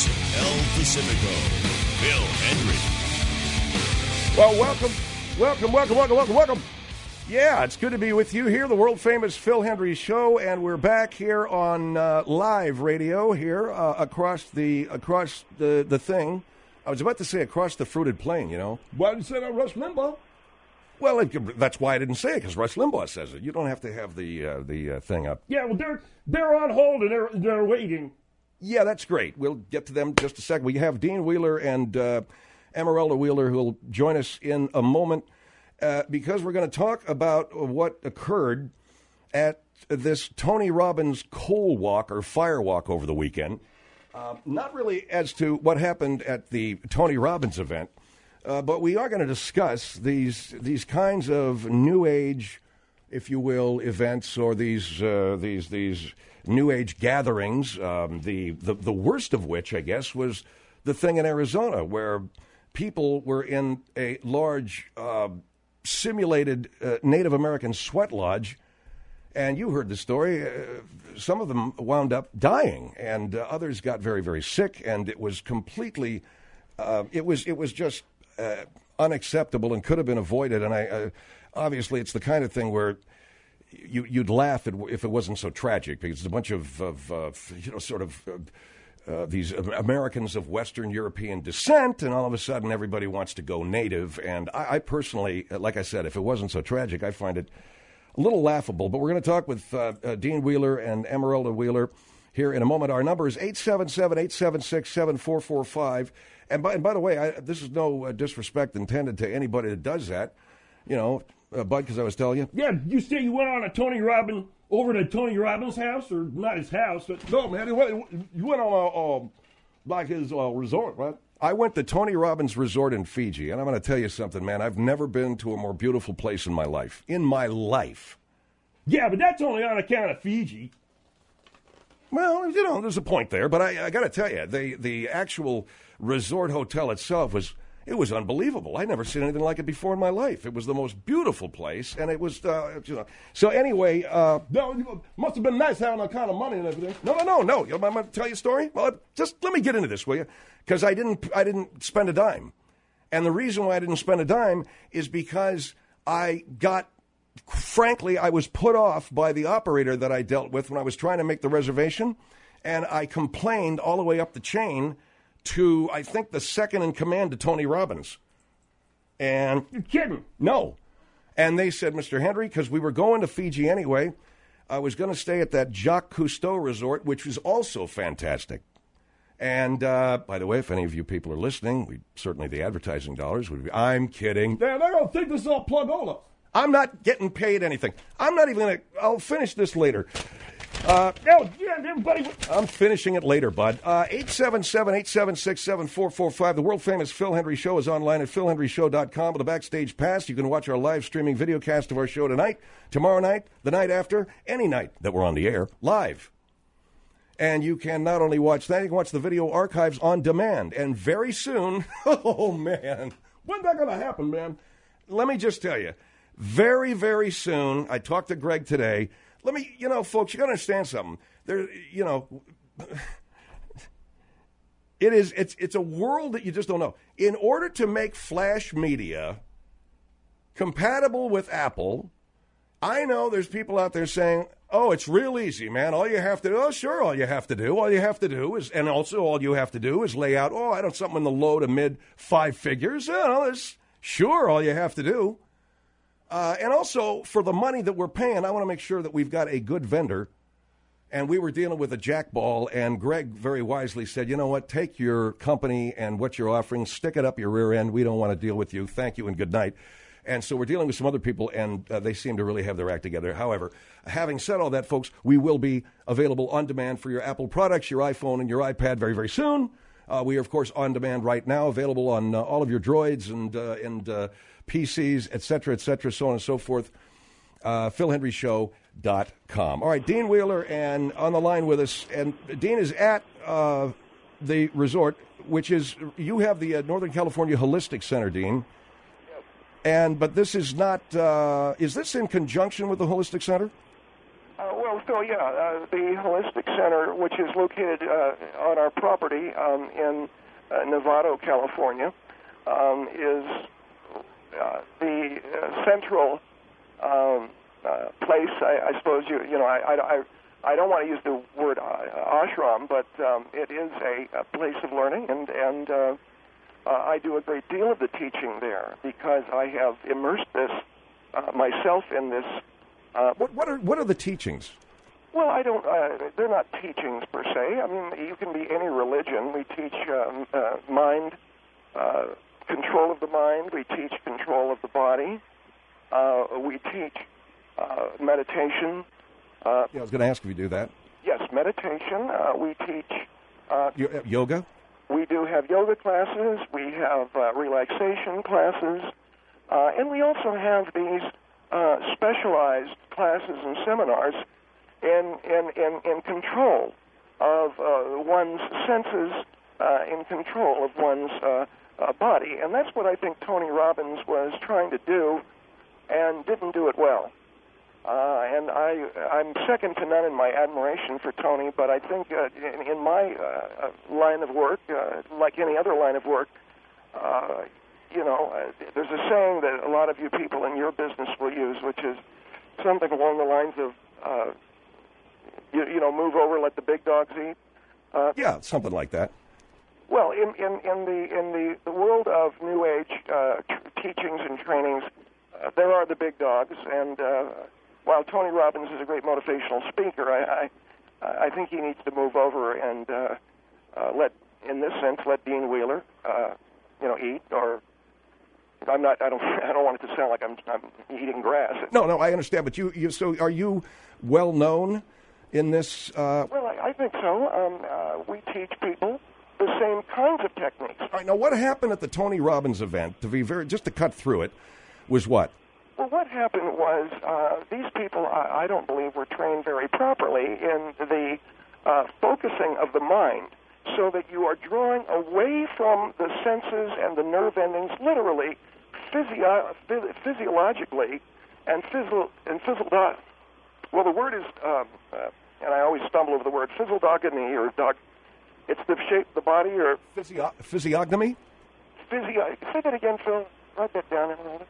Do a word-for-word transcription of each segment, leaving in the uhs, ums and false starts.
El Pacifico, Phil Hendry. Well, welcome, welcome, welcome, welcome, welcome, welcome. Yeah, it's good to be with you here, the world-famous Phil Hendry Show, and we're back here on uh, live radio here uh, across the across the, the thing. I was about to say across the fruited plain, you know. Why did you say that, Rush Limbaugh? Well, it, that's why I didn't say it, because Rush Limbaugh says it. You don't have to have the uh, the uh, thing up. Yeah, well, they're they're on hold and they're they're waiting. Yeah, that's great. We'll get to them in just a second. We have Dean Wheeler and uh, Amarella Wheeler who will join us in a moment uh, because we're going to talk about what occurred at this Tony Robbins coal walk or fire walk over the weekend. Uh, not really as to what happened at the Tony Robbins event, uh, but we are going to discuss these these kinds of new age, if you will, events or these uh, these these new age gatherings. Um, the, the the worst of which, I guess, was the thing in Arizona where people were in a large uh, simulated uh, Native American sweat lodge. And you heard the story. Uh, some of them wound up dying, and uh, others got very, very sick. And it was completely, uh, it was, it was just uh, unacceptable and could have been avoided. And I, uh, obviously, it's the kind of thing where you, you'd laugh if it wasn't so tragic, because it's a bunch of, of uh, you know, sort of uh, uh, these Americans of Western European descent, and all of a sudden everybody wants to go native. And I, I personally, like I said, if it wasn't so tragic, I find it a little laughable, but we're going to talk with uh, uh, Dean Wheeler and Amarella Wheeler here in a moment. Our number is eight seven seven, eight seven six, seven four four five. And by, and by the way, I, this is no uh, disrespect intended to anybody that does that. You know, uh, Bud, because I was telling you. Yeah, you say you went on a Tony Robbins, over to Tony Robbins' house, or not his house, but no, man, you went, you went on a, uh, like his uh, resort, right? I went to Tony Robbins Resort in Fiji, and I'm going to tell you something, man. I've never been to a more beautiful place in my life. In my life. Yeah, but that's only on account of Fiji. Well, you know, there's a point there, but I, I got to tell you, the the actual resort hotel itself was it was unbelievable. I'd never seen anything like it before in my life. It was the most beautiful place, and it was, uh, you know. So anyway, uh, no, it must have been nice having that kind of money and everything. No, no, no, no. You know, I'm going to tell you a story. Well, just let me get into this, will you? Because I didn't, I didn't spend a dime, and the reason why I didn't spend a dime is because I got. Frankly, I was put off by the operator that I dealt with when I was trying to make the reservation, and I complained all the way up the chain to, I think, the second in command to Tony Robbins. And you're kidding? No. And they said, Mister Hendry, because we were going to Fiji anyway, I was going to stay at that Jacques Cousteau resort, which was also fantastic. And, uh, by the way, if any of you people are listening, we certainly the advertising dollars would be, I'm kidding. They're, they're going to think this is all plugola. I'm not getting paid anything. I'm not even going to, I'll finish this later. Uh, no, yeah, everybody. I'm finishing it later, bud. Uh, eight seven seven, eight seven six, seven four four five. The world-famous Phil Hendry Show is online at phil hendry show dot com with a backstage pass. You can watch our live streaming video cast of our show tonight, tomorrow night, the night after, any night that we're on the air, live. And you can not only watch that, you can watch the video archives on demand. And very soon, oh, man, when's that going to happen, man? Let me just tell you. Very, very soon, I talked to Greg today. Let me, you know, folks, you got to understand something. There, you know, it is, it's, it's a world that you just don't know. In order to make Flash Media compatible with Apple, I know there's people out there saying, oh, it's real easy, man. All you have to do, oh, sure, all you have to do, all you have to do is, and also all you have to do is lay out, oh, I don't something in the low to mid five figures. You know, there's, sure, all you have to do. Uh, and also, for the money that we're paying, I want to make sure that we've got a good vendor. And we were dealing with a jackball, and Greg very wisely said, you know what, take your company and what you're offering, stick it up your rear end. We don't want to deal with you. Thank you and good night. And so we're dealing with some other people, and uh, they seem to really have their act together. However, having said all that, folks, we will be available on demand for your Apple products, your iPhone, and your iPad very, very soon. Uh, we are, of course, on demand right now, available on uh, all of your Droids and uh, and uh, P Cs, et cetera, et cetera, so on and so forth. Uh, phil hendry show dot com. All right, Dean Wheeler and on the line with us. And Dean is at uh, the resort, which is, you have the uh, Northern California Holistic Center, Dean. Yes. And, but this is not, uh, is this in conjunction with the Holistic Center? Uh, well, Well, Phil, yeah, uh, the Holistic Center, which is located uh, on our property um, in uh, Novato, California, um, is uh, the uh, central um, uh, place. I, I suppose you, you know, I, I, I don't want to use the word uh, ashram, but um, it is a, a place of learning, and and uh, uh, I do a great deal of the teaching there because I have immersed this uh, myself in this. Uh, What, what are what are the teachings? Well, I don't. Uh, they're not teachings per se. I mean, you can be any religion. We teach um, uh, mind uh, control of the mind. We teach control of the body. Uh, we teach uh, meditation. Uh, Yeah, I was going to ask if you do that. yes, meditation. Uh, we teach. Uh, You, uh, yoga? we do have yoga classes. We have uh, relaxation classes, uh, and we also have these uh, specialized classes and seminars in in in, in control of uh, one's senses, uh, in control of one's uh, uh, body, and that's what I think Tony Robbins was trying to do, and didn't do it well. Uh, and I, I'm second to none in my admiration for Tony, but I think uh, in, in my uh, line of work, uh, like any other line of work, uh, you know, uh, there's a saying that a lot of you people in your business will use, which is something along the lines of, uh, you, you know, move over, let the big dogs eat. Uh, Yeah, something like that. well, in, in, in the in the, the world of New Age uh, t- teachings and trainings, uh, there are the big dogs, and uh, while Tony Robbins is a great motivational speaker, I I, I think he needs to move over and uh, uh, let, in this sense, let Dean Wheeler, uh, you know, eat. Or I'm not. I don't. I don't want it to sound like I'm, I'm eating grass. No, no, I understand. But you, you so are you well known in this? Uh... Well, I, I think so. Um, uh, we teach people the same kinds of techniques. All right, now, what happened at the Tony Robbins event? To be very, just to cut through it, was what? Well, what happened was uh, these people, I, I don't believe, were trained very properly in the uh, focusing of the mind, so that you are drawing away from the senses and the nerve endings, literally, physio- phys- physiologically, and physio- and physio- Well, the word is, um, uh, and I always stumble over the word physiognomy or dog. It's the shape of the body or Physio- physiognomy? physio. Say that again, Phil. Write that down in a minute.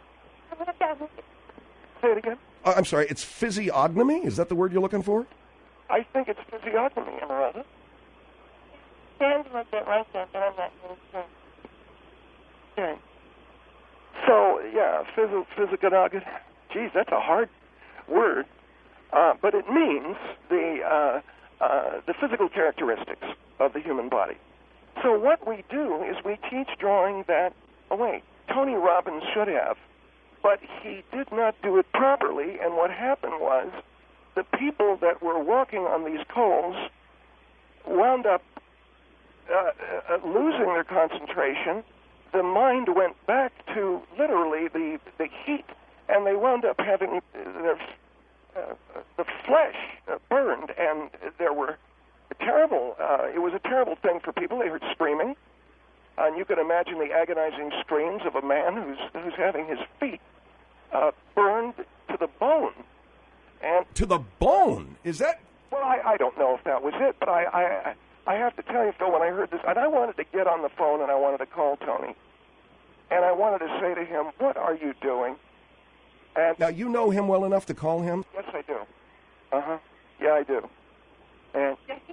Say it again. Uh, I'm sorry, it's physiognomy? Is that the word you're looking for? I think it's physiognomy, Emeralda. Sounds like that right there, but I'm not really sure. Okay. So, yeah, phys- physiognomy. Geez, that's a hard word. Uh, but it means the, uh, uh, the physical characteristics of the human body. So what we do is we teach drawing that away. Tony Robbins should have, but he did not do it properly, and what happened was the people that were walking on these coals wound up uh, uh, losing their concentration. The mind went back to literally the, the heat, and they wound up having their, uh, the flesh uh, burned, and there were terrible, uh, it was a terrible thing for people. They heard screaming, and you can imagine the agonizing screams of a man who's who's having his feet uh, burned to the bone. And To the bone? Is that... well, I, I don't know if that was it, but I, I I have to tell you, Phil, when I heard this, and I wanted to get on the phone and I wanted to call Tony, and I wanted to say to him, "What are you doing?" And Now, you know him well enough to call him? yes, I do. Uh huh. Yeah, I do. And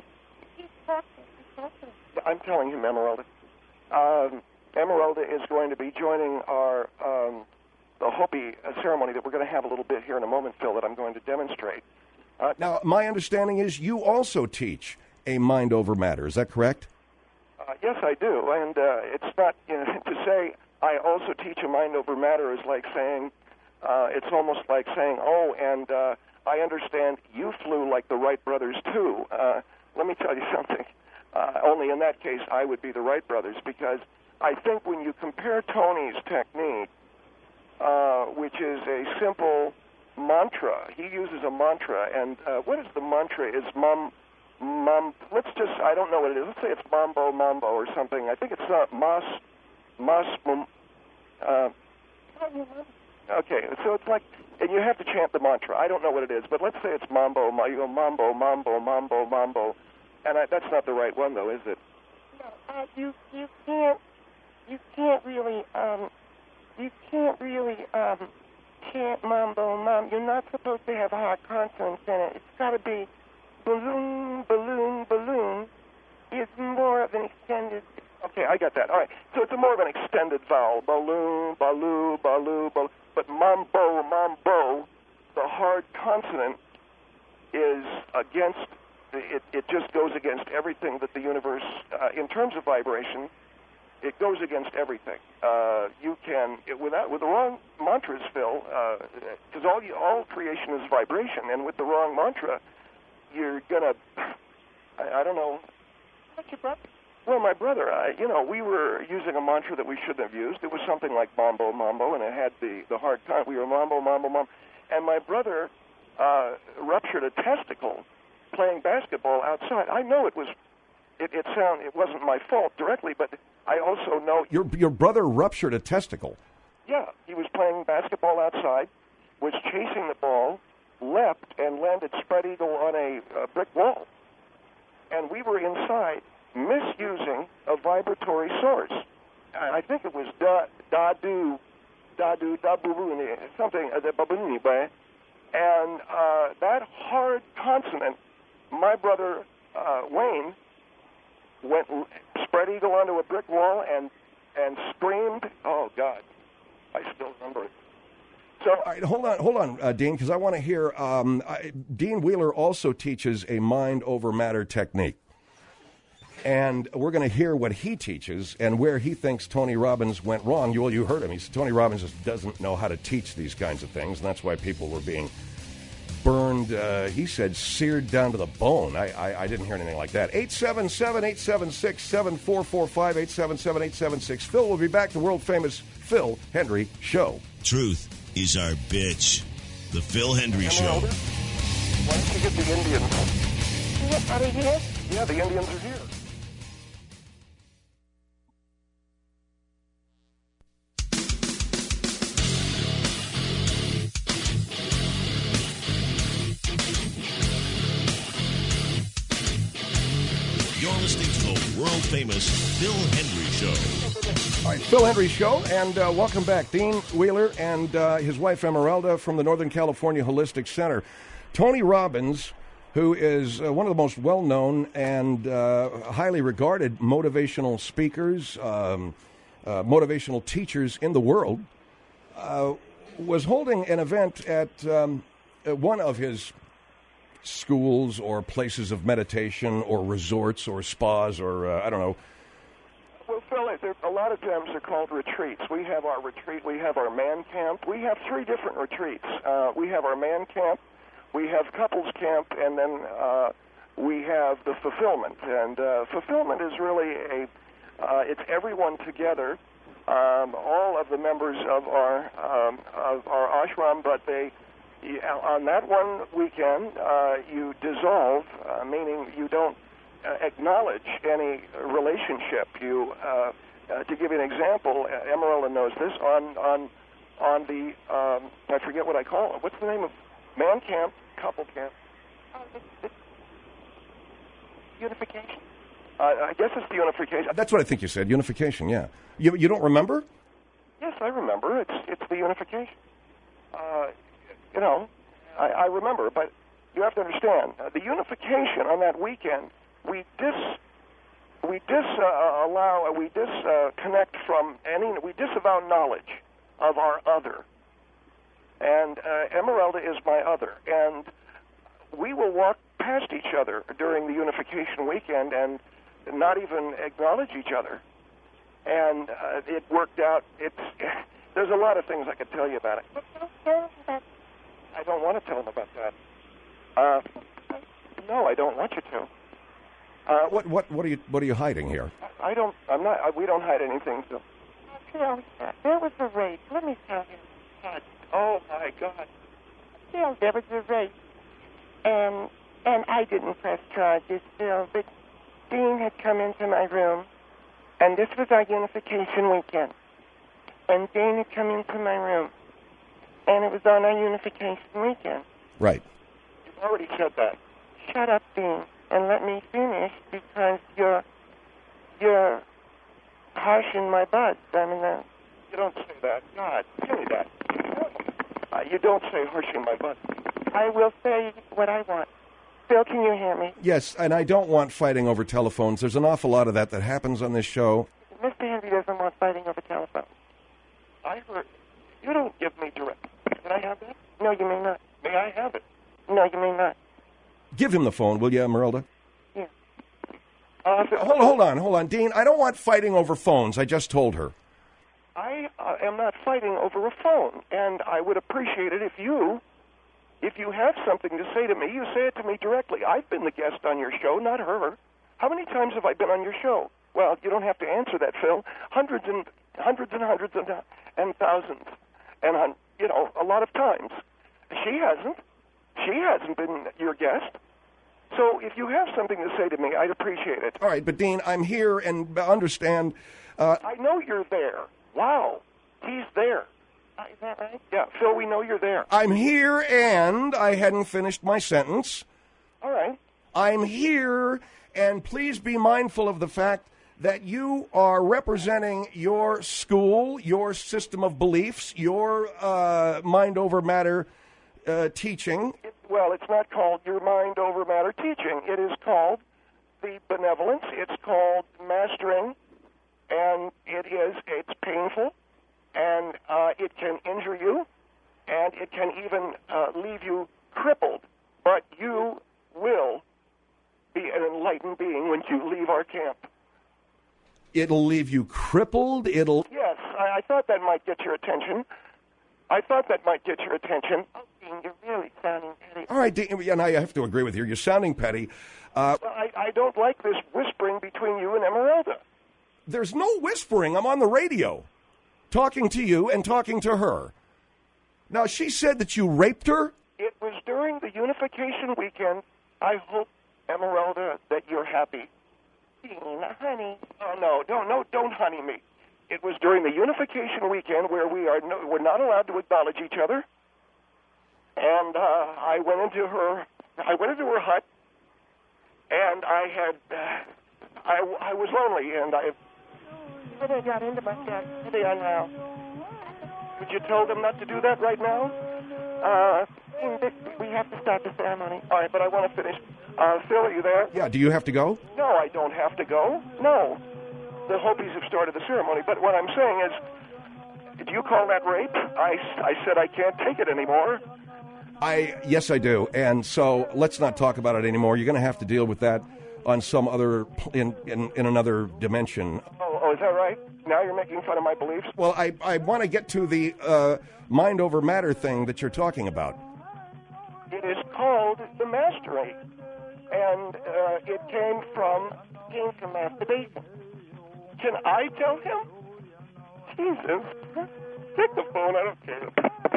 I'm telling him, Emeralda. Um, Emeralda is going to be joining our um, the Hopi uh, ceremony that we're going to have a little bit here in a moment, Phil, that I'm going to demonstrate. Uh, Now, my understanding is you also teach a mind over matter. Is that correct? uh, yes, I do, and uh, it's not, you know, to say I also teach a mind over matter is like saying, uh, it's almost like saying, oh, and uh, I understand you flew like the Wright brothers too. Uh, let me tell you something. Uh, only in that case, I would be the Wright brothers, because I think when you compare Tony's technique, uh, which is a simple mantra, he uses a mantra, and uh, what is the mantra? Is mum, mum, let's just, I don't know what it is. Let's say it's mambo, mambo or something. I think it's not mas, mas, mum, uh, Okay, so it's like, and you have to chant the mantra. I don't know what it is, but let's say it's mambo, ma- you go mambo, mambo, mambo, mambo, and I, that's not the right one, though, is it? No, uh, you you can't you can't really um you can't really um chant mambo, mam. You're not supposed to have hard consonants in it. It's got to be balloon, balloon, balloon. It's more of an extended. Okay, I got that. All right, so it's a more of an extended vowel. Balloon, baloo, baloo, baloo. But mambo, mambo, the hard consonant is against, it, it just goes against everything that the universe, uh, in terms of vibration, it goes against everything. Uh, you can, it, without, with the wrong mantras, Phil, because uh, all, you, all creation is vibration, and with the wrong mantra, you're going to, I, I don't know. What's your brother? Well, my brother, I, you know, we were using a mantra that we shouldn't have used. It was something like mambo, mambo, and it had the, the hard con. We were mambo, mambo, mambo. And my brother uh, ruptured a testicle playing basketball outside. I know it was, it, it sound, it wasn't my fault directly, but I also know... Your, your brother ruptured a testicle? Yeah, he was playing basketball outside, was chasing the ball, leapt, and landed spread eagle on a, a brick wall. And we were inside, misusing a vibratory source. I think it was da da do da do da boo something uh, the and uh, that hard consonant. My brother uh, Wayne went spread eagle onto a brick wall and and screamed. Oh God, I still remember it. So, all right, hold on, hold on, uh, Dean, because I want to hear. Um, I, Dean Wheeler also teaches a mind over matter technique. And we're going to hear what he teaches and where he thinks Tony Robbins went wrong. You, well, you heard him. He said Tony Robbins just doesn't know how to teach these kinds of things, and that's why people were being burned, uh, he said, seared down to the bone. I, I, I didn't hear anything like that. eight seven seven, eight seven six, seven four four five, eight seven seven, eight seven six. Phil will be back, the world-famous Phil Hendrie Show. Truth is our bitch. The Phil Hendrie Show. Why don't you get the Indians? What, are they here? Yeah, the Indians are here. You're listening to the world-famous Phil Hendrie Show. All right, Phil Hendrie Show, and uh, welcome back. Dean Wheeler and uh, his wife Emeralda from the Northern California Holistic Center. Tony Robbins, who is uh, one of the most well-known and uh, highly regarded motivational speakers, um, uh, motivational teachers in the world, uh, was holding an event at um, one of his schools or places of meditation or resorts or spas or, uh, I don't know. Well, Phil, there, a lot of times they're called retreats. We have our retreat. We have our man camp. We have three different retreats. Uh, we have our man camp. We have couples camp, and then uh, we have the fulfillment. And uh, fulfillment is really a, uh, it's everyone together, um, all of the members of our um, of our ashram, but they, on that one weekend, uh, you dissolve, uh, meaning you don't uh, acknowledge any relationship. You, uh, uh, to give you an example, uh, Emeralda knows this. On on on the, um, I forget what I call it. What's the name of man camp? Couple camp. Oh, it's, it's unification. Uh, I guess it's the unification. That's what I think you said, unification, yeah. You you don't remember? Yes, I remember. It's it's the unification. Uh, you know, I, I remember, but you have to understand, uh, the unification on that weekend, we dis we dis uh, allow, uh, we disconnect uh, from any, we disavow knowledge of our other. And uh, Emeralda is my other. And we will walk past each other during the unification weekend and not even acknowledge each other. And uh, it worked out. It's there's a lot of things I could tell you about it. I don't want to tell them about that. Uh, no, I don't want you to. Uh, What what what are you what are you hiding here? I don't. I'm not. I, we don't hide anything. So. Phil, there was a race. Let me tell you. God. Oh my God. Phil, there was a race, and and I didn't press charges, Phil. But Dean had come into my room, and this was our unification weekend. And Dean had come into my room, and it was on our unification weekend. Right. You've already said that. Shut up, Dean, and let me finish because you're you're harshing my buds. I mean, uh, You don't say that. God, tell me that. Uh, you don't say harshing my butt. I will say what I want. Phil, can you hear me? Yes, and I don't want fighting over telephones. There's an awful lot of that that happens on this show. Mister Henry doesn't want fighting over telephone. I heard. You don't give me direct. Can I have that? No, you may not. May I have it? No, you may not. Give him the phone, will you, Emeralda? Yeah. Uh, Phil, Hold, hold on, hold on. Dean, I don't want fighting over phones. I just told her. I uh, am not fighting over a phone, and I would appreciate it if you, if you have something to say to me, you say it to me directly. I've been the guest on your show, not her. How many times have I been on your show? Well, you don't have to answer that, Phil. Hundreds and hundreds and hundreds and, and thousands, and hun- you know, a lot of times. She hasn't. She hasn't been your guest. So if you have something to say to me, I'd appreciate it. All right, but Dean, I'm here and understand. Uh, I know you're there. Wow, he's there. Uh, is that right? Yeah, Phil, we know you're there. I'm here and I hadn't finished my sentence. All right. I'm here, and please be mindful of the fact that you are representing your school, your system of beliefs, your uh, mind over matter uh, teaching. It, well, it's not called your mind over matter teaching. It is called the benevolence. It's called mastering, and it is, it's painful, and uh, it can injure you, and it can even uh, leave you crippled, but you will be an enlightened being when you leave our camp. It'll leave you crippled. It'll. Yes, I, I thought that might get your attention. I thought that might get your attention. Oh, Dean, you're really sounding petty. All right, Dean, and I have to agree with you. You're sounding petty. Uh, Well, I, I don't like this whispering between you and Emeralda. there's no whispering. I'm on the radio, talking to you and talking to her. Now, she said that you raped her. It was during the unification weekend. I hope, Emeralda, that you're happy. Dean, honey. Oh, no, don't, no, don't honey me. It was during the unification weekend where we are no, we're not allowed to acknowledge each other. And uh, I went into her, I went into her hut, and I had, uh, I, I was lonely, and I. But I got into my dad. Here they are now. Would you tell them not to do that right now? Uh, Dean, this, we have to start the ceremony. All right, but I want to finish. Uh, Phil, are you there? Yeah, do you have to go? No, I don't have to go. No. The Hopis have started the ceremony, but what I'm saying is, do you call that rape? I, I said I can't take it anymore. I yes, I do. And so let's not talk about it anymore. You're going to have to deal with that on some other in in, in another dimension. Oh, oh, is that right? Now you're making fun of my beliefs? Well, I I want to get to the uh, mind over matter thing that you're talking about. It is called the mastery, and uh, it came from Came from masturbation. Can I tell him? Jesus. Take the phone, I don't care.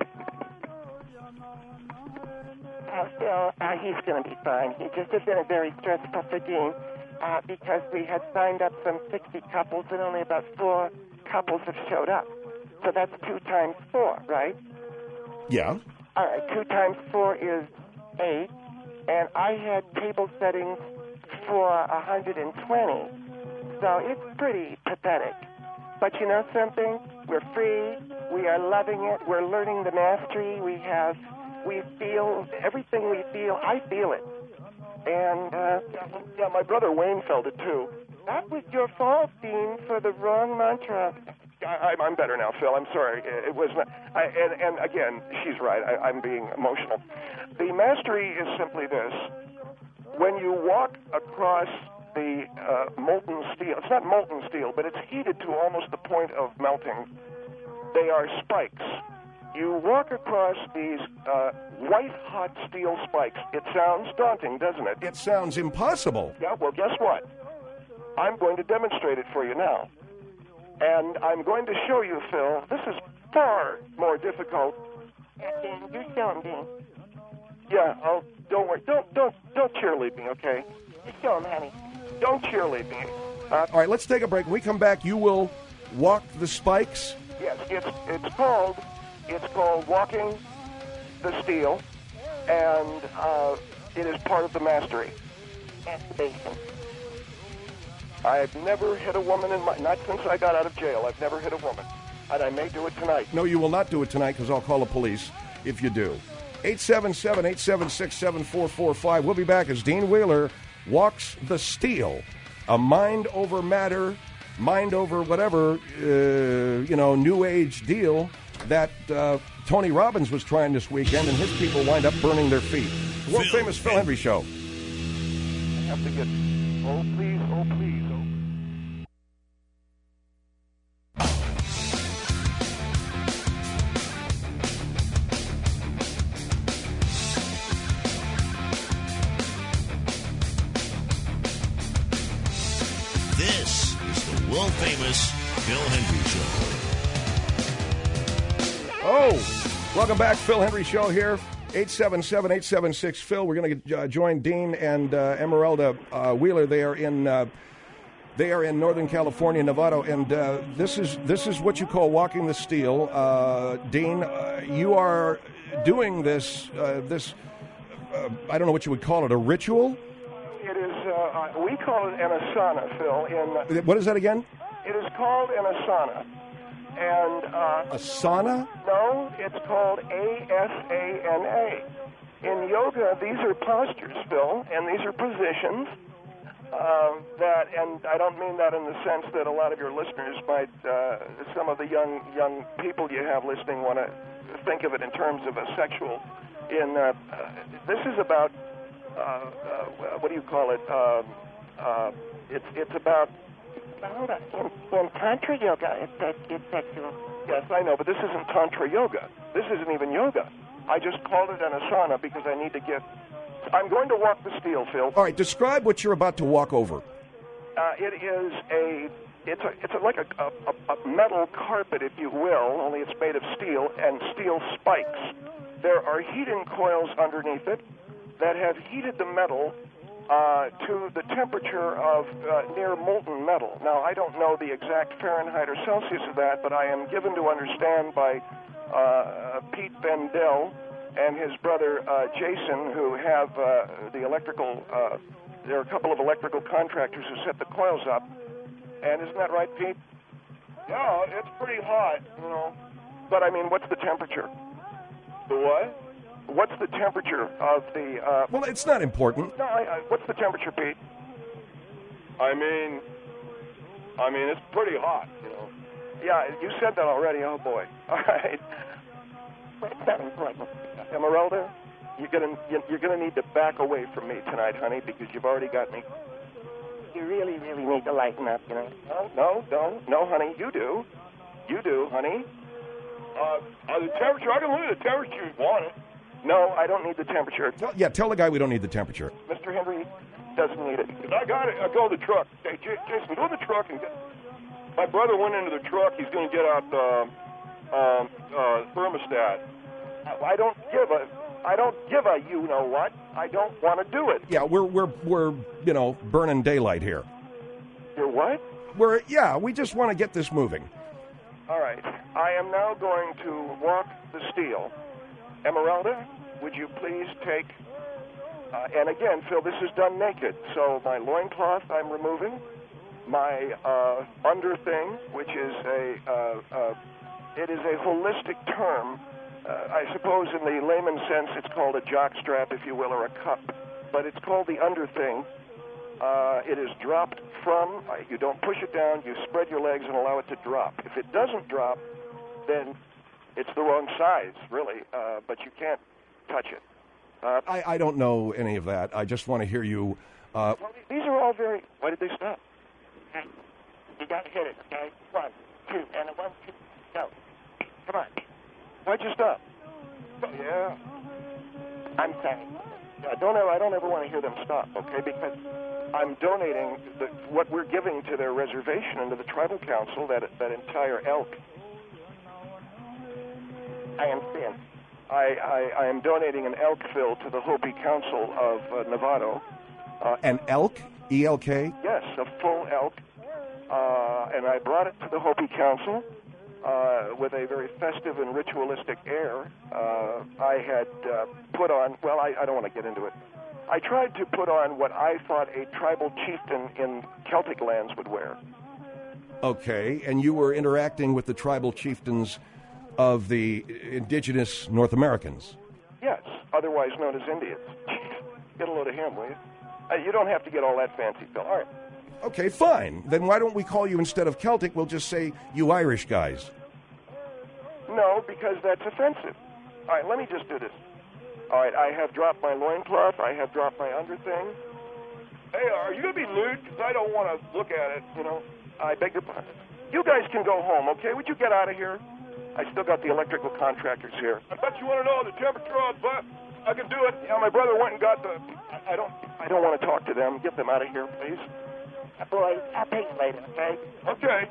Uh, Phil, uh, he's going to be fine. It just has been very stressful for Dean uh, because we had signed up some sixty couples and only about four couples have showed up. So that's two times four, right? Yeah. All right, two times four is eight, and I had table settings for one hundred twenty. So it's pretty pathetic. But you know something? We're free. We are loving it. We're learning the mastery. We have, we feel, everything we feel, I feel it. And, uh, Yeah, my brother Wayne felt it too. that was your fault, Dean, for the wrong mantra. I, I'm better now, Phil. I'm sorry. It was not. I, and, and again, she's right. I, I'm being emotional. The mastery is simply this: when you walk across the uh, molten steel, it's not molten steel, but it's heated to almost the point of melting. They are spikes. You walk across these uh, white-hot steel spikes. It sounds daunting, doesn't it? It sounds impossible. Yeah, well, guess what? I'm going to demonstrate it for you now. And I'm going to show you, Phil, this is far more difficult. Yeah, Dean, you show him, Dean. Yeah, oh, don't worry. Don't, don't, don't cheerlead me, okay? You show him, honey. Don't cheerlead me. Uh, All right, let's take a break. When we come back, you will walk the spikes. yes, it's, it's called It's called Walking the Steel, and uh, it is part of the mastery. Masturbation. I've never hit a woman in my, not since I got out of jail, I've never hit a woman. And I may do it tonight. No, you will not do it tonight because I'll call the police if you do. eight seven seven, eight seven six, seven four four five. We'll be back as Dean Wheeler walks the steel. A mind over matter, mind over whatever, uh, you know, new age deal that uh, Tony Robbins was trying this weekend, and his people wind up burning their feet. The world famous Phil Hendrie Show. I have to get, oh please, oh please, oh. This is the world famous Phil Hendrie Show. Oh, welcome back, Phil Hendrie Show here. eight seven seven, eight seven six, Phil. We're going to uh, join Dean and uh, Emeralda uh, Wheeler. They are in uh, they are in Northern California, Nevada, and uh, this is this is what you call walking the steel. Uh, Dean, uh, you are doing this uh, this uh, I don't know what you would call it, a ritual. It is. Uh, we call it an asana, Phil. In What is that again? it is called an asana, and uh, Asana? no, it's called A S A N A. In yoga, these are postures, Phil, and these are positions uh, that, and I don't mean that in the sense that a lot of your listeners might, uh, some of the young young people you have listening want to think of it in terms of a sexual. In uh, uh, this is about uh, uh, what do you call it? Um, uh, it's it's about. Hold on. In, in Tantra yoga, it's, sex- it's sexual. Yes, I know, but this isn't Tantra yoga. This isn't even yoga. I just called it an asana because I need to get. I'm going to walk the steel, Phil. All right, describe what you're about to walk over. Uh, it is a. It's a. It's a, like a, a, a metal carpet, if you will. Only it's made of steel and steel spikes. There are heating coils underneath it that have heated the metal uh, to the temperature of uh, near molten metal. Now, I don't know the exact Fahrenheit or Celsius of that, but I am given to understand by uh, Pete Bendel and his brother uh, Jason, who have uh, the electrical. Uh, there are a couple of electrical contractors who set the coils up. And isn't that right, Pete? Yeah, it's pretty hot, you know. But I mean, what's the temperature? The what? What's the temperature of the? Uh, Well, it's not important. no, I, I, what's the temperature, Pete? I mean, I mean, it's pretty hot, you know. Yeah, you said that already. Oh boy. All right. It's not important. Emeralda, you're gonna you're gonna need to back away from me tonight, honey, because you've already got me. You really, really need to lighten up, you know. No, no, no, no, honey, you do. You do, honey. Uh, uh, the temperature, I can look at the temperature if you want it. No, I don't need the temperature. Well, yeah, tell the guy we don't need the temperature. Mister Hendrie doesn't need it. I got it. I go to the truck. Hey, J- Jason, go to the truck and get... My brother went into the truck. He's going to get out the um, uh, thermostat. I don't give a... I don't give a you-know-what. I don't want to do it. Yeah, we're we're we're you know burning daylight here. You're what? We're yeah, we just want to get this moving. All right. I am now going to walk the steel. Emeralda, would you please take... Uh, and again, Phil, this is done naked. So my loincloth I'm removing. My uh, under thing, which is a... Uh, uh, it is a holistic term. Uh, I suppose in the layman sense it's called a jockstrap, if you will, or a cup. But it's called the under thing. Uh, it is dropped from... Uh, you don't push it down. You spread your legs and allow it to drop. If it doesn't drop, then... it's the wrong size, really, uh, but you can't touch it. Uh, I, I don't know any of that. I just want to hear you. Uh, well, these are all very... Why did they stop? Okay. You got to hit it, okay? One, two, and a one, two, go. Come on. Why'd you stop? Yeah. I'm sorry. I don't ever, I don't ever want to hear them stop, okay? Because I'm donating the, what we're giving to their reservation and to the tribal council, that that entire elk. I understand. I, I, I am donating an elk, Phil, to the Hopi Council of uh, Novato. Uh, an elk? E L K? Yes, a full elk. Uh, and I brought it to the Hopi Council. uh, with a very festive and ritualistic air. Uh, I had uh, put on, well, I, I don't want to get into it. I tried to put on what I thought a tribal chieftain in Celtic lands would wear. Okay, and you were interacting with the tribal chieftains of the indigenous North Americans. Yes, otherwise known as Indians. Get a load of him, will you? Uh, you don't have to get all that fancy, Phil. All right. Okay, fine. Then why don't we call you, instead of Celtic, we'll just say you Irish guys. No, because that's offensive. All right, let me just do this. All right, I have dropped my loincloth. I have dropped my underthing. Hey, are you going to be nude? Because I don't want to look at it, you know. I beg your pardon. You guys can go home, okay? Would you get out of here? I still got the electrical contractors here. I bet you want to know the temperature on butt. I can do it. Yeah, my brother went and got the... I, I don't I don't want to talk to them. Get them out of here, please. Boy, I'll pay you later, okay? Okay.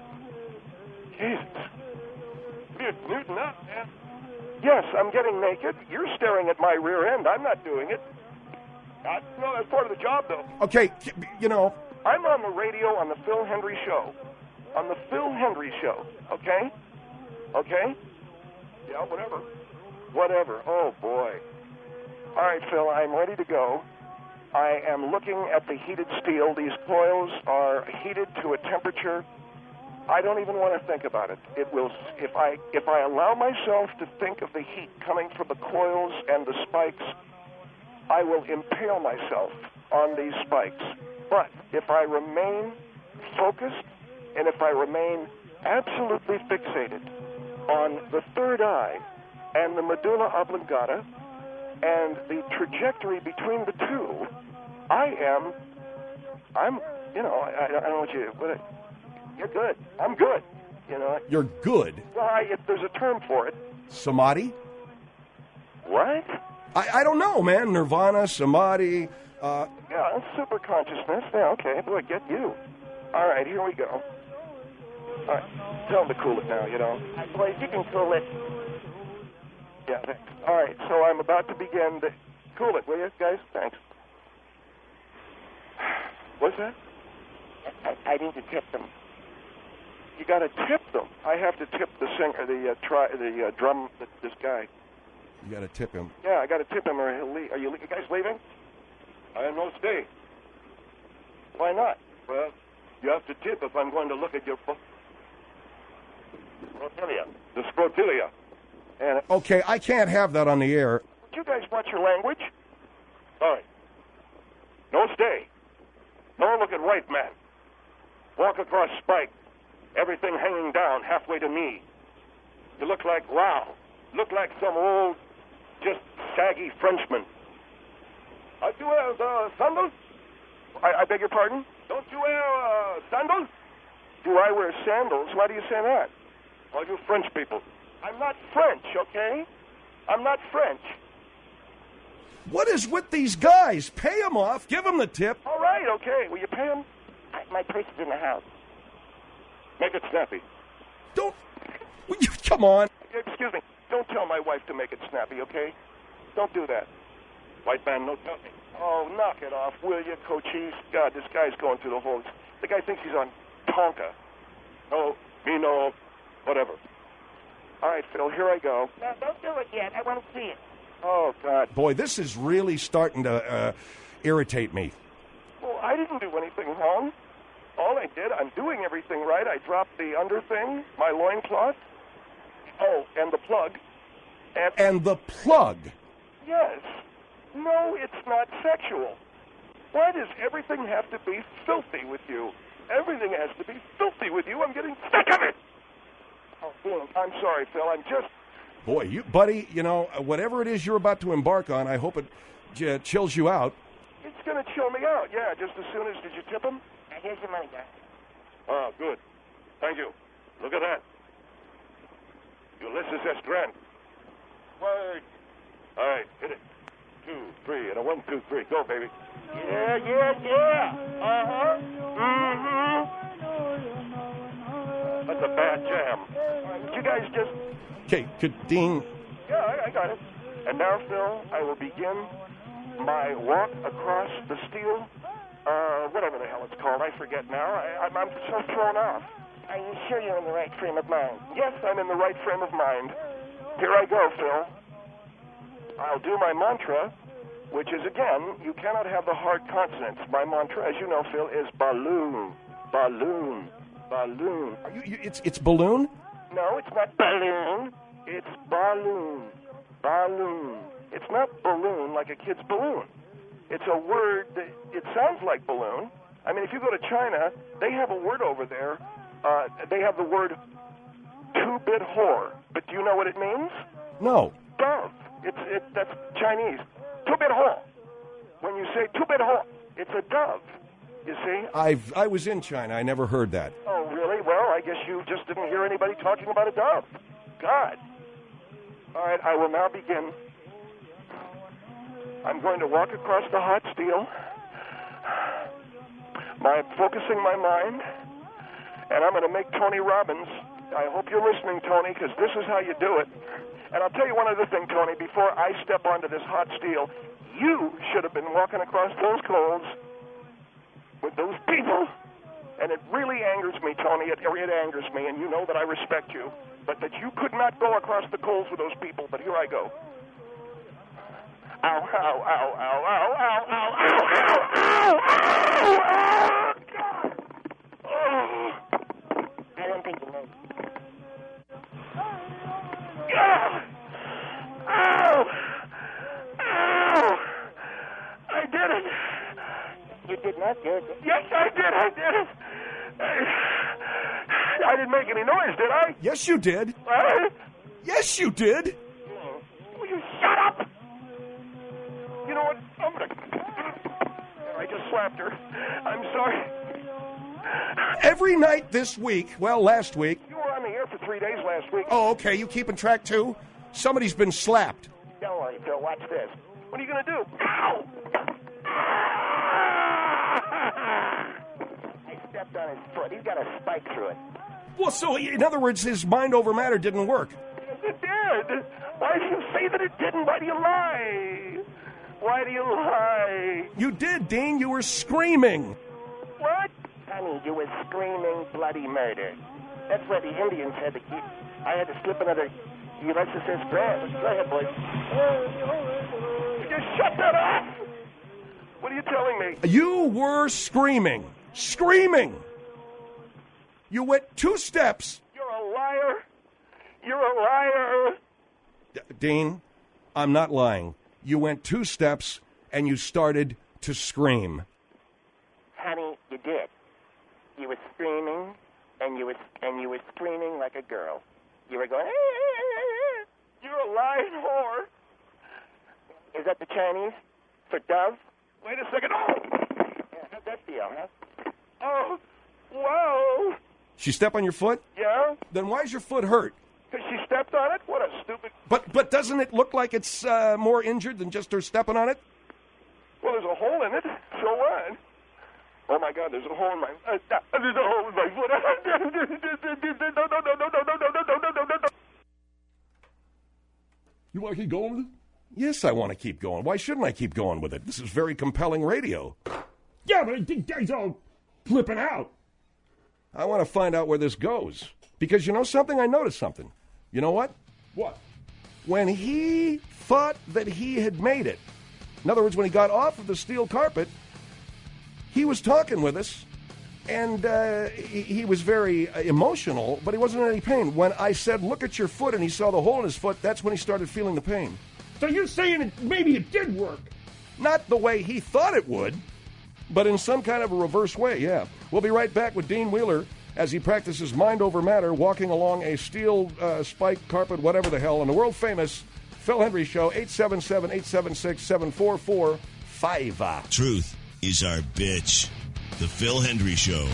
Jesus. You're nuding up, man. Yes, I'm getting naked. You're staring at my rear end. I'm not doing it. I, no, that's part of the job, though. Okay, you know... I'm on the radio on the Phil Hendry Show. On the Phil Hendry Show, okay? Okay? Yeah, whatever. Whatever. Oh, boy. All right, Phil, I'm ready to go. I am looking at the heated steel. These coils are heated to a temperature. I don't even want to think about it. It will, if I if I allow myself to think of the heat coming from the coils and the spikes, I will impale myself on these spikes. But if I remain focused and if I remain absolutely fixated on the third eye and the medulla oblongata and the trajectory between the two, I am, I'm, you know, I, I don't know what you, what, you're good. I'm good, you know. You're good? Well, I, if there's a term for it. Samadhi? What? I, I don't know, man. Nirvana, Samadhi. Uh, yeah, super consciousness. Yeah, okay. Boy, get you. All right, here we go. All right, tell them to cool it now, you know. Uh, boys, you can cool it. Yeah, thanks. All right, so I'm about to begin the... Cool it, will you, guys? Thanks. What's that? I, I need to tip them. You got to tip them. I have to tip the singer, the uh, try, the uh, drum, the, this guy. You got to tip him. Yeah, I got to tip him, or he'll leave. Are you, you guys leaving? I have no stay. Why not? Well, you have to tip if I'm going to look at your fo- scrotilia. The scrotilia. And okay, I can't have that on the air. Would you guys watch your language? All right. No stay. No look at right, man. Walk across spike. Everything hanging down halfway to knee. You look like, wow. Look like some old, just saggy Frenchman. Uh, do you wear uh, sandals? I, I beg your pardon? Don't you wear uh, sandals? Do I wear sandals? Why do you say that? All you French people. I'm not French, okay? I'm not French. What is with these guys? Pay them off. Give them the tip. All right, okay. Will you pay them? I, my purse is in the house. Make it snappy. Don't. Will you, come on. Excuse me. Don't tell my wife to make it snappy, okay? Don't do that. White man, no telling. Oh, knock it off, will you, Cochise? God, this guy's going through the whole... The guy thinks he's on Tonka. No, me no, whatever. All right, Phil, here I go. No, don't do it yet. I want to see it. Oh, God. Boy, this is really starting to uh, irritate me. Well, I didn't do anything wrong. All I did, I'm doing everything right. I dropped the under thing, my loincloth. Oh, and the plug. And, and the plug? Yes. No, it's not sexual. Why does everything have to be filthy with you? Everything has to be filthy with you. I'm getting sick of it. Oh, Dean, I'm sorry, Phil. I'm just... Boy, you, buddy, you know, whatever it is you're about to embark on, I hope it j- chills you out. It's going to chill me out, yeah. Just as soon as... Did you tip him? Now, here's your money, guys. Oh, good. Thank you. Look at that. Ulysses S. Grant. Word. All right, hit it. Two, three, and a one, two, three. Go, baby. Yeah, yeah, yeah. Uh-huh. Mm-hmm. That's a bad jam. Right, you guys just... Okay, could Dean... Yeah, I, I got it. And now, Phil, I will begin my walk across the steel, uh, whatever the hell it's called. I forget now. I, I'm, I'm so thrown off. Are you sure you're in the right frame of mind? Yes, I'm in the right frame of mind. Here I go, Phil. I'll do my mantra, which is, again, you cannot have the hard consonants. My mantra, as you know, Phil, is balloon, balloon, balloon. Are you, you, it's it's balloon? No, it's not balloon. It's balloon, balloon. It's not balloon like a kid's balloon. It's a word that it sounds like balloon. I mean, if you go to China, they have a word over there. Uh, they have the word two-bit whore. But do you know what it means? No. Dove. It's it. That's Chinese. Two-bit whore. When you say two-bit whore, it's a dove. You see? I've I was in China. I never heard that. Oh, really? Well, I guess you just didn't hear anybody talking about a dove. God. All right, I will now begin. I'm going to walk across the hot steel. My focusing my mind, and I'm going to make Tony Robbins. I hope you're listening, Tony, because this is how you do it. And I'll tell you one other thing, Tony. Before I step onto this hot steel, you should have been walking across those coals with those people. And it really angers me, Tony. It, it angers me, and you know that I respect you. But that you could not go across the coals with those people. But here I go. Ow, ow, ow, ow, ow, ow, ow, ow, ow, ow, ow, God. Oh. I don't think you know. God. Ow. Ow. I did it. You did not do it. Yes, I did. I did it. I, I didn't make any noise, did I? Yes, you did. What? Yes, you did. Will you shut up? You know what? I'm gonna... I just slapped her. I'm sorry. Every night this week, well, last week. You were on the air for three days last week. Oh, okay. You keeping track, too? Somebody's been slapped. Don't worry, Phil. Watch this. What are you going to do? Ow! I stepped on his foot. He's got a spike through it. Well, so, in other words, his mind over matter didn't work. Yes, it did. Why do you say that it didn't? Why do you lie? Why do you lie? You did, Dean. You were screaming. What? Honey, you were screaming bloody murder. That's why the Indians had to keep... I had to slip another Ulysses S. Grant. Go ahead, boys. Just shut that off! What are you telling me? You were screaming. Screaming. You went two steps. You're a liar. You're a liar. D- Dean, I'm not lying. You went two steps, and you started to scream. Honey, you did. You were screaming, and you were and you were screaming like a girl. You were going. You're a lying whore. Is that the Chinese for dove? Wait a second. Oh, Yeah, how'd that feel, huh? oh, wow. She step on your foot? Yeah? Then why's your foot hurt? Because she stepped on it? What a stupid... But but doesn't it look like it's uh, more injured than just her stepping on it? Well, there's a hole in it. So what? Oh, my God, there's a hole in my... Uh, there's a hole in my foot. No, no, no, no, no, no, no, no, no, no, no, no. You want to keep going with it? Yes, I want to keep going. Why shouldn't I keep going with it? This is very compelling radio. Yeah, but I think Dad's all flipping out. I want to find out where this goes. Because you know something? I noticed something. You know what? What? When he thought that he had made it, in other words, when he got off of the steel carpet, he was talking with us, and uh, he, he was very uh, emotional, but he wasn't in any pain. When I said, look at your foot, and he saw the hole in his foot, that's when he started feeling the pain. So you're saying it, maybe it did work? Not the way he thought it would, but in some kind of a reverse way, yeah. We'll be right back with Dean Wheeler as he practices mind over matter, walking along a steel uh, spike carpet, whatever the hell, on the world-famous Phil Hendrie Show, eight seven seven, eight seven six, seven four four five. Truth is our bitch. The Phil Hendrie Show.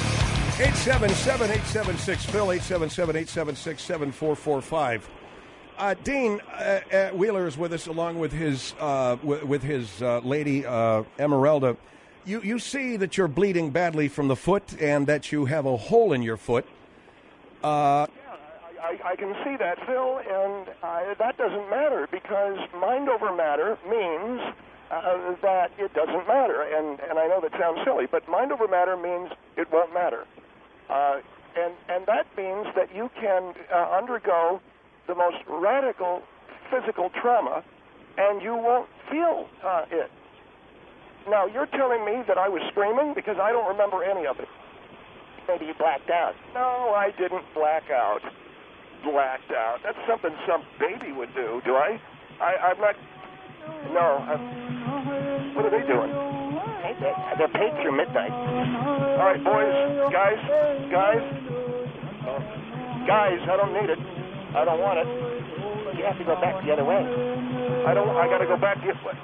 eight seven seven, eight seven six, Phil, eight seven seven, eight seven six, seven four four five. Uh, Dean uh, uh, Wheeler is with us, along with his uh, w- with his uh, lady uh, Emeralda. You you see that you're bleeding badly from the foot, and that you have a hole in your foot. Uh, yeah, I, I can see that, Phil, and uh, that doesn't matter because mind over matter means uh, that it doesn't matter. And and I know that sounds silly, but mind over matter means it won't matter. Uh, and and that means that you can uh, undergo the most radical physical trauma, and you won't feel uh, it. Now, you're telling me that I was screaming because I don't remember any of it. Maybe you blacked out. No, I didn't black out. Blacked out. That's something some baby would do, do I? I I'm not... No. I'm, what are they doing? They're paid through midnight. All right, boys, guys, guys. Guys, I don't need it. I don't want it. You have to go back the other way. I don't. I got to go back the other way.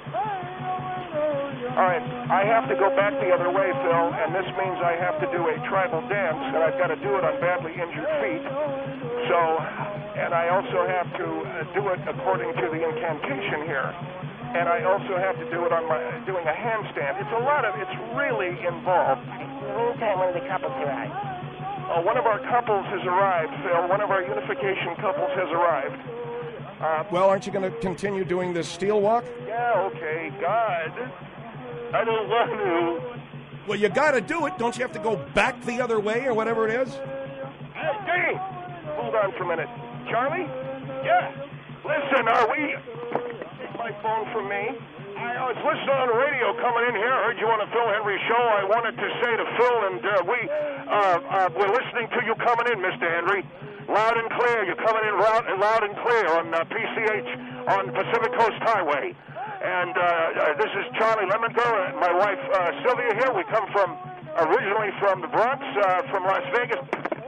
All right, I have to go back the other way, Phil, and this means I have to do a tribal dance, and I've got to do it on badly injured feet. So, and I also have to uh, do it according to the incantation here, and I also have to do it on my doing a handstand. It's a lot of. It's really involved. Meantime, one of the couples arrived. Uh, one of our couples has arrived, Phil. One of our unification couples has arrived. Uh, well, aren't you going to continue doing this steel walk? Yeah, okay. God, I don't want to. Well, you got to do it. Don't you have to go back the other way or whatever it is? Hey, Dean! Hold on for a minute. Charlie? Yeah. Listen, are we... Take my phone from me. I was listening on the radio coming in here. I heard you on the Phil Henry Show. I wanted to say to Phil, and uh, we, uh, uh, we're listening to you coming in, Mister Henry. Loud and clear. You're coming in loud, loud and clear on uh, P C H on Pacific Coast Highway. And uh, uh, this is Charlie Lemender and my wife uh, Sylvia here. We come from, originally from the Bronx, uh, from Las Vegas.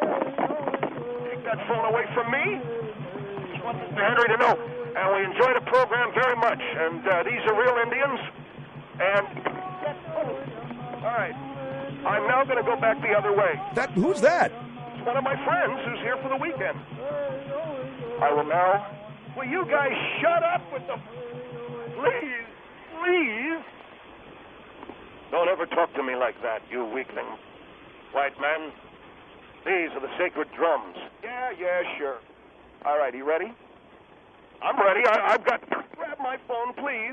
Take that phone away from me. Just want Mister Henry to know. And we enjoy the program very much. And uh, these are real Indians. And, all right, I'm now going to go back the other way. That who's that? It's one of my friends who's here for the weekend. I will now... Will you guys shut up with the... Please, please. Don't ever talk to me like that, you weakling. White man, these are the sacred drums. Yeah, yeah, sure. All right, you ready? I'm ready. I, I've got... Grab my phone, please.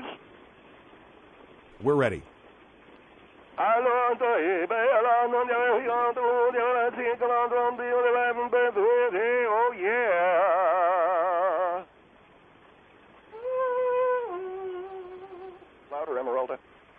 We're ready. Oh, yeah. Louder, Emeralda.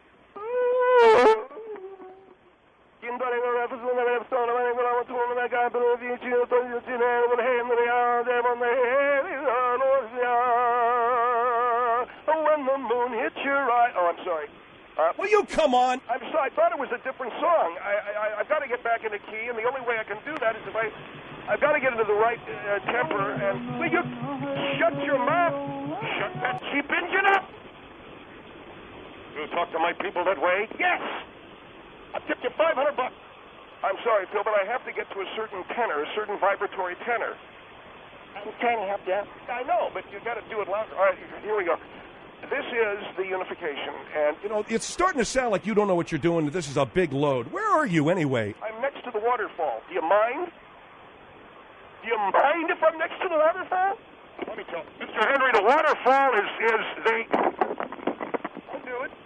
When the moon hits your eye. Oh, I'm sorry. Uh, Will you come on? I'm sorry. I thought it was a different song. I, I, I've got to get back into key, and the only way I can do that is if I, I've got to get into the right uh, temper. And will you shut your mouth? Shut that cheap engine up. You talk to my people that way? Yes. I'll tip you five hundred bucks. I'm sorry, Phil, but I have to get to a certain tenor, a certain vibratory tenor. I'm trying to help you. I know, but you got to do it louder. All right, here we go. This is the unification, and... You know, it's starting to sound like you don't know what you're doing. This is a big load. Where are you, anyway? I'm next to the waterfall. Do you mind? Do you mind if I'm next to the waterfall? Let me tell you. Mister Henry, the waterfall is, is the... I'll do it.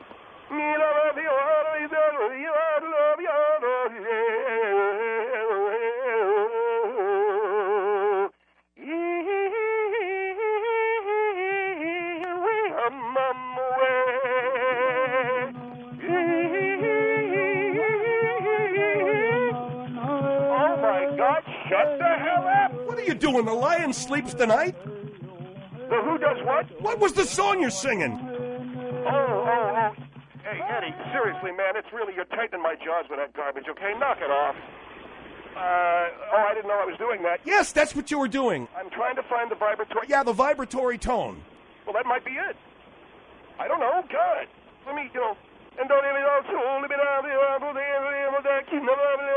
Shut the hell up! What are you doing? The lion sleeps tonight? The who does what? What was the song you're singing? Oh, oh, oh. Hey, Eddie, seriously, man, it's really, you're tightening my jaws with that garbage, okay? Knock it off. Uh, oh, I didn't know I was doing that. Yes, that's what you were doing. I'm trying to find the vibratory... Yeah, the vibratory tone. Well, that might be it. I don't know. God. Let me, you know... And don't even know to only be down the other day,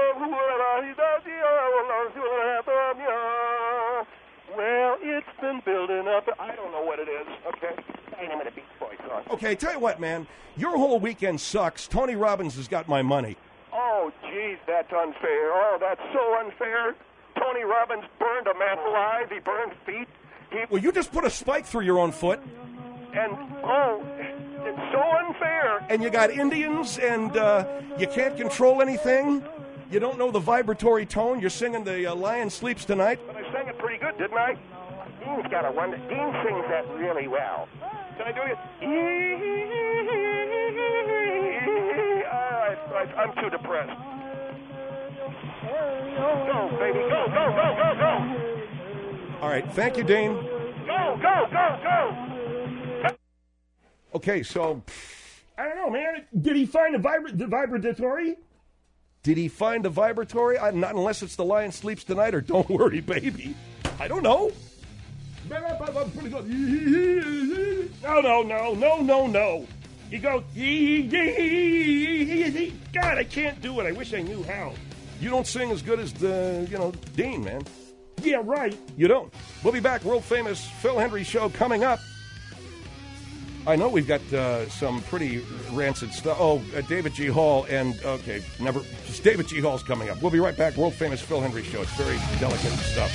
well, it's been built. building up. I don't know what it is, okay? I ain't a Beach Boys song. Okay, tell you what, man. Your whole weekend sucks. Tony Robbins has got my money. Oh, geez, that's unfair. Oh, that's so unfair. Tony Robbins burned a man alive. He burned feet. He, Well, you just put a spike through your own foot, and, oh, it's so unfair. and you got Indians, and uh, you can't control anything. You don't know the vibratory tone. You're singing the uh, Lion Sleeps Tonight. But I sang it pretty good, didn't I? Dean's got a wonder. Dean sings that really well. Can I do it? I, I, I'm too depressed. Go, baby, go, go, go, go, go. All right, thank you, Dean. Go, go, go, go. Okay, so I don't know, man. Did he find the, vibra- the vibratory? did he find the vibratory? I, not unless it's the Lion Sleeps Tonight or Don't Worry, Baby. I don't know. No, no, no, no, no, no. He goes, God, I can't do it. I wish I knew how. You don't sing as good as the, you know, Dean, man. Yeah, right. You don't. We'll be back. World famous Phil Hendrie show coming up. I know we've got uh, some pretty rancid stuff. Oh, uh, David G. Hall and, okay, never, just David G. Hall's coming up. We'll be right back. World famous Phil Hendrie show. It's very delicate stuff.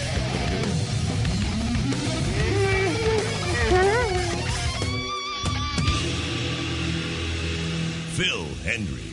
Phil Hendrie.